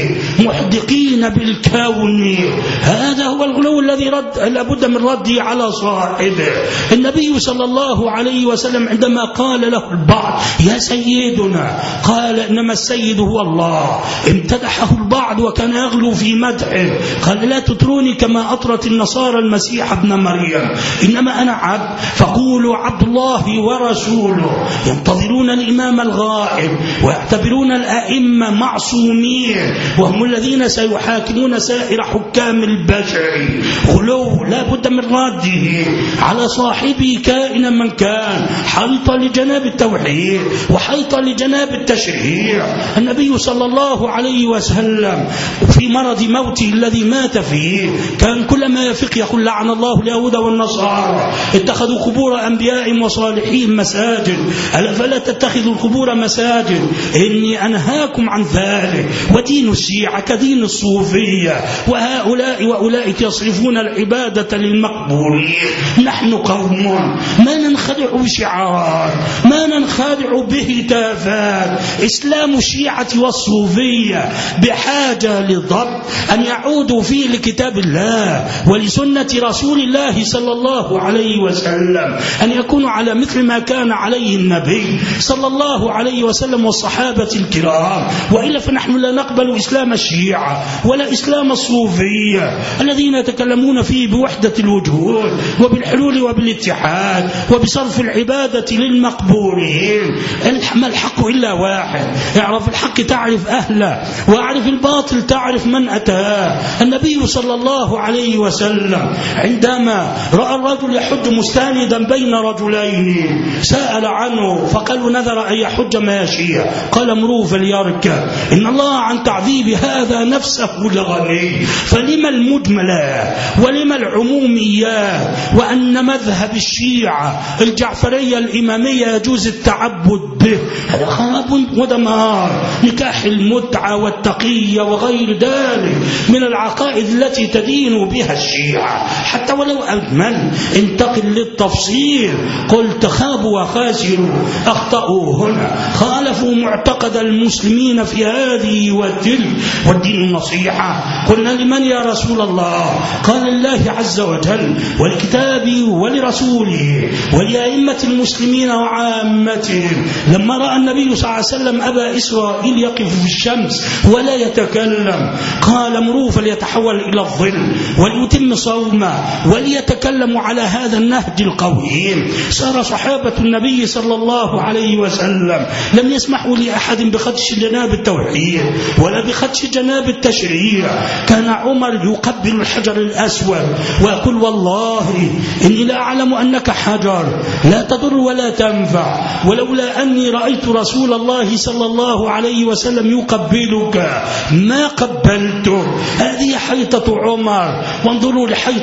محدقين بالكون، هذا هو الغلو الذي رد لابد من رده على صاحبه. النبي صلى الله عليه وسلم عندما قال له البعض يا سيدنا، قال إنما السيد هو الله. امتدحه البعض وكان يغلو في مدحه، قال لا تطروني كما أطرت النصارى المسيح ابن مريم، إنما أنا عبد فقولوا عبد الله ورسوله. ينتظرون الإمام الغائب ويعتبرون الأئمة معصومين وهم الذين سيحاكمون سائر حكام البشر. غلو لا بد من رده على صاحبه كائنا من كان، حيطة لجناب التوحيد وحيطة لجناب التشريع. النبي صلى الله عليه وسلم في مرض موته الذي مات فيه كان كلما يفق يقول لعن الله اليهود والنصارى اتخذوا قبور أنبياء وصالحين مساجد، ألا فلا تتخذوا القبور مساجد، إني أنهاكم عن ذلك. ودين الشيعة كدين الصوفية، وهؤلاء وأولئك يصرفون العبادة للمقبورين. نحن قوم ما ننخدع بشعارات، ما ننخدع بهتافات. إسلام الشيعة والصوفية بحاجة لضبط، أن يعودوا فيه لكتاب الله ولسنة رسول الله صلى الله عليه وسلم، أن يكونوا على مثل ما كان عليه النبي صلى الله عليه وسلم والصحابة الكرام. وإلا فنحن لا نقبل إسلام الشيعة ولا إسلام الصوفية الذين يتكلمون فيه بوحدة الوجود وبالحلول وبالاتحاد وبصرف العبادة للمقبورين. ما الحق إلا واحد، اعرف الحق تعرف أهله، واعرف الباطل تعرف من أتاه. النبي صلى الله عليه وسلم عندما رأى الرجل يحج مستاندا بين رجلين سأل عنه فقالوا نذر أن يحج ماشيا، قال امروه فليركب، إن الله عن تعذيب هذا نفسه لغني، فلما المجملات ولما العموميات؟ وأن مذهب الشيعة الجعفرية الإمامية يجوز التعبد به، هذا خراب ودمار. نكاح المتعة والتقية وغير ذلك من العقائد التي تدين بها الشيعة، حتى ولو أجمل. انتقل للتفصيل، قلت خابوا وخاسروا، أخطأوا هنا، خالفوا معتقد المسلمين في هذه وتلك، والدين النصيحة. قلنا لمن يا رسول الله؟ قال الله عز وجل ولكتابه ولرسوله ولأئمة المسلمين وعامتهم. لما رأى النبي صلى الله عليه وسلم أبا إسرائيل يقف في الشمس ولا يتكلم قال امروه فليتحول إلى الظل وليتم صومه وليتكلم على هذا النهج القويم. صار صحابة النبي صلى الله عليه وسلم لم يسمحوا لأحد بخدش جناب التوحيد ولا بخدش جناب التشريع. كان عمر يقبل الحجر الأسود ويقول والله إني لا أعلم أنك حجر لا تضر ولا تنفع، ولولا أني رأيت رسول الله صلى الله عليه وسلم يقبلك ما قبلته. هذه حيطة عمر، وانظروا لحيطة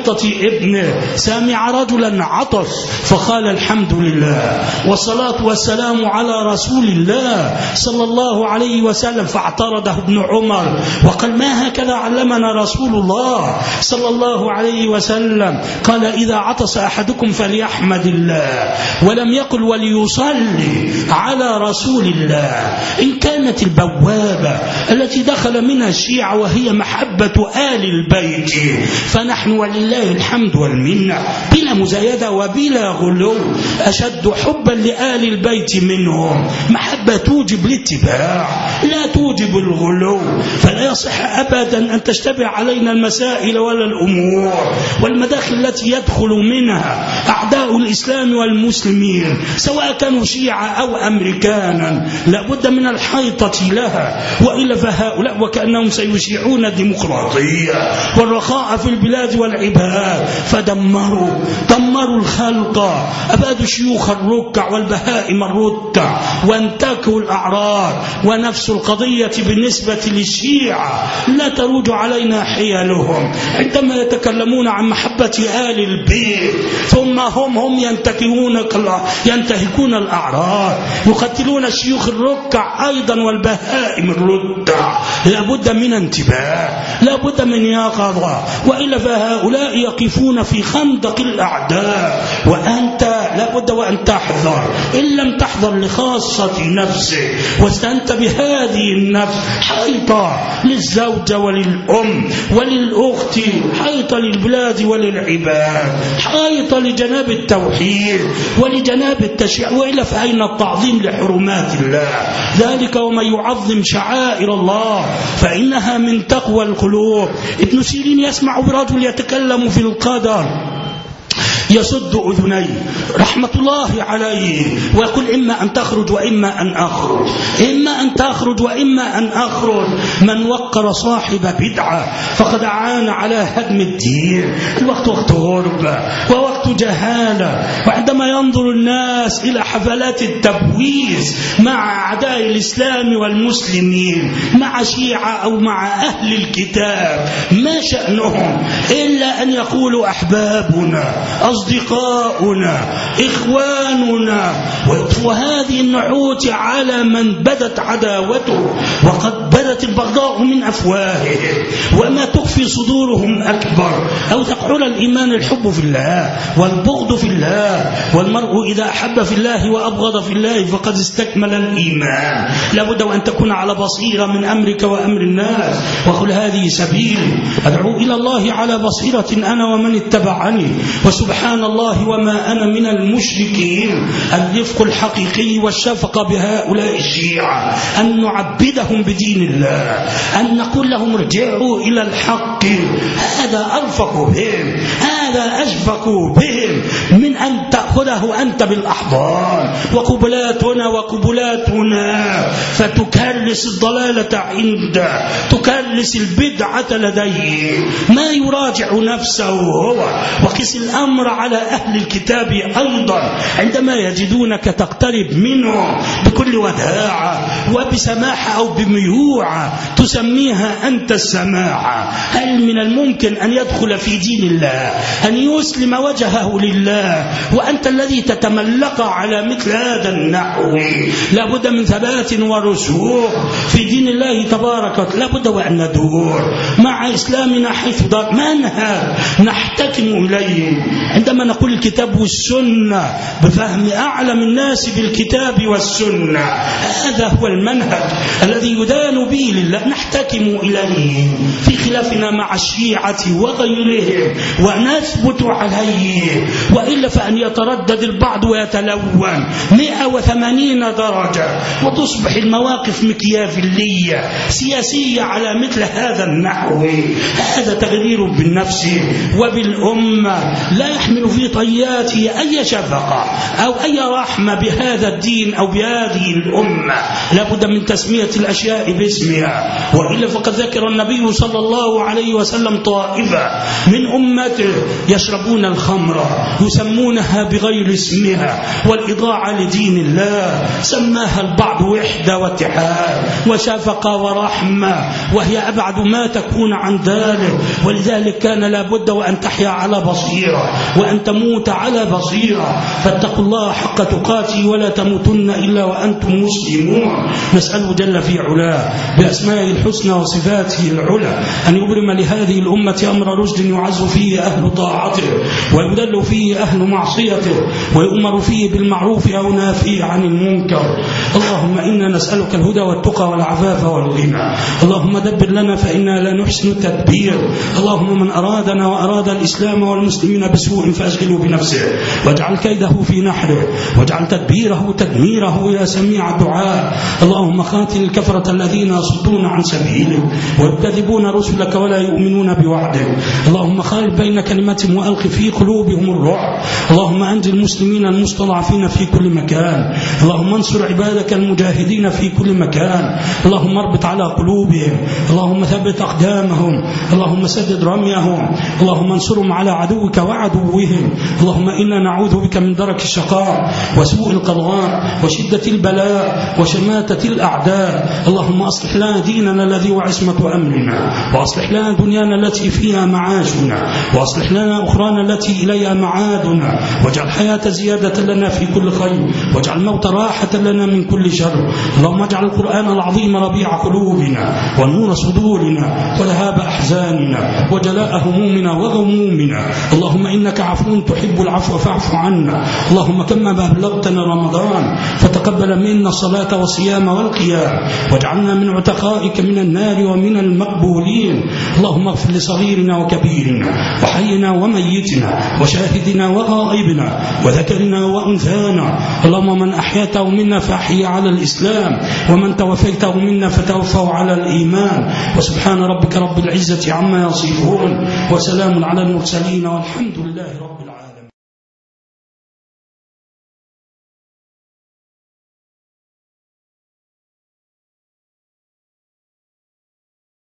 ابنه سمع رجلا عطس فقال الحمد لله والصلاة والسلام على رسول الله صلى الله عليه وسلم، فاعترضه ابن عمر وقال ما هكذا علمنا رسول الله صلى الله عليه وسلم؟ قال إذا عطس أحدكم فليحمد الله، ولم يقل وليصلي على رسول الله. إن كانت البوابة التي دخل منها الشيعة وهي محبة آل البيت فنحن ولله الحمد والمنة بلا مزايدة وبلا غلو أشد حبا لآل البيت منهم. محبة توجب الاتباع لا توجب الغلو، فلا يصح أبدا أن تشتبه علينا المسائل ولا الأمور والمداخل التي يدخل منها أعداء الإسلام والمسلمين سواء كانوا شيعة أو أمريكانا، لا بد من الحيطة لها، وإلا فهؤلاء وكأنهم سيشيعون الديمقراطية والرخاء في البلاد والعباد، فدمروا دمروا الخلق، أبادوا شيوخ الركع والبهائم الركع وانتكوا الأعراض. ونفس القضية بالنسبة للشيعة لا تروج علينا حيلهم عندما يتكلمون عن محبة آل البيت ثم هم هم ينتهكون ينتهكون الأعراض، يقتلون شيوخ الركع أيضا والبهائم الركع. لا بد من انتباه، لا بد من يقظة، وإلا فهؤلاء يقفون في خندق الأعداء، وأنت لا بد وأن تحذر. إن لم تحذر لخاصة نفسك واستنت بهذه النفس حيطة للزوجة وللأم وللأخت، حيطة للبلاد وللعباد، حيطة لجناب التوحيد ولجناب التشريع، وإلا فأين التعظيم لحرمات الله؟ ذلك ومن يعظم شعائر الله فإنها من تقوى القلوب. ابن سيرين يسمع برجل يتكلم في القدر يسد أذنيه رحمة الله عليه ويقول إما أن تخرج وإما أن أخرج، إما أن تخرج وإما أن أخرج. من وقر صاحب بدعة فقد عان على هدم الدين. الوقت وقت غربة ووقت جهالة، وعندما ينظر الناس إلى حفلات التبويز مع أعداء الإسلام والمسلمين مع شيعة أو مع أهل الكتاب ما شأنهم إلا أن يقولوا أحبابنا أصدقاؤنا إخواننا، وهذه النعوت على من بدت عداوته وقد بدت البغضاء من أفواههم وما تخفي صدورهم أكبر. أو تقول الإيمان الحب في الله والبغض في الله، والمرء إذا أحب في الله وأبغض في الله فقد استكمل الإيمان. لابد وأن تكون على بصيرة من أمرك وأمر الناس. وقل هذه سبيلي أدعو إلى الله على بصيرة أنا ومن اتبعني وسبحان الله وما أنا من المشركين. الرفق الحقيقي والشفقة بهؤلاء الشيعة أن نعبدهم بدين الله، أن نقول لهم ارجعوا إلى الحق، هذا أرفق بهم، هذا أشفق بهم من أن تأخذه أنت بالأحضان وقبلاتنا وقبلاتنا فتكرس الضلالة عنده، تكرس البدعة لديه، ما يراجع نفسه هو. وقس الأمر على أهل الكتاب أيضا عندما يجدونك تقترب منهم بكل وداعة وبسماحة أو بميوعة تسميها أنت السماحة. هل من الممكن أن يدخل في دين الله أن يسلم وجهه لله وأنت الذي تتملق على مثل هذا النحو؟ لا بد من ثبات ورسوخ في دين الله تبارك. لا بد وأن ندور مع إسلامنا حيث دار منهج نحتكم إليه. عندما نقول الكتاب والسنة بفهم أعلم الناس بالكتاب والسنة، هذا هو المنهج الذي يدان به لله، نحتكم إليه في خلافنا مع الشيعة وغيرهم ونثبت عليه. وإلا فأن يتردد البعض ويتلون مئة وثمانين درجة وتصبح المواقف مكيافيلية سياسية على مثل هذا النحو. هذا تغيير بالنفس وبالأمة لا يحمل في طياته أي شفقة أو أي رحمة بهذا الدين أو بهذه الأمة. لا بد من تسمية الأشياء باسمها، وإلا وإلا فقد ذكر النبي صلى الله عليه وسلم طائفة من أمته يشربون الخمر يسمونها بغير اسمها والإضاعة لدين الله، سماها البعض وحدة واتحاد وشفقة ورحمة، وهي أبعد ما تكون عن ذلك. ولذلك كان لابد وأن تحيا على بصيرة وأن تموت على بصيرة، فاتقوا الله حق تقاته ولا تموتن إلا وأنتم مسلمون. نسأله جل في علاه بأسمائه الحسنى وصفاته العلى أن يبرم لهذه الأمة أمر رشد يعز فيه أهل طاعته ويذل فيه أهل معصيته ويؤمر فيه بالمعروف أو ينهى عن المنكر. اللهم إنا نسألك الهدى والتقى والعفاف والغنى. اللهم دبر لنا فإنا لا نحسن التدبير. اللهم من أرادنا وأراد الإسلام والمسلمين بسوء فأشغله بنفسه واجعل كيده في نحره واجعل تدبيره تدميره يا سميع الدعاء. اللهم قاتل الكفرة الذين يصدون عن سبيلك ويكذبون رسلك ولا يؤمنون بوعدك. اللهم خالف بين كلمتهم وألق في قلوبهم الرعب. اللهم أنجي المسلمين المستضعفين في كل مكان. اللهم انصر عبادك المجاهدين في كل مكان. اللهم اربط على قلوبهم. اللهم ثبت أقدامهم. اللهم سدد رميهم. اللهم انصرهم على عدوك وعدوهم. اللهم إنا نعوذ بك من درك الشقاء وسوء القضاء وشدة البلاء وشماتة الأعداء. اللهم أصلح لنا ديننا الذي هو عصمة أمرنا، وأصلح لنا دنيانا التي فيها معاشنا، وأصلح لنا أخرانا التي إليها معادنا، واجعل الحياة زيادة لنا في كل خير، واجعل الموت راحة لنا من كل شر. اللهم اجعل القرآن العظيم ربيع قلوبنا ونور صدورنا وذهاب أحزاننا وجلاء همومنا وغمومنا. اللهم إنك عفو تحب العفو فاعف عنا. اللهم كما بلغتنا رمضان فتقبل منا الصلاة والصيام والقيام واجعلنا من عتقائك من النار ومن المقبولين. اللهم اغفر لصغيرنا وكبيرنا وحينا وميتنا وشاهدنا وغائبنا وذكرنا وأنثانا. اللهم من أحياته منا فأحيي على الإسلام ومن توفيته منا فتوفوا على الإيمان. وسبحان ربك رب العزة عما يصفون وسلام على المرسلين والحمد لله رب العالمين.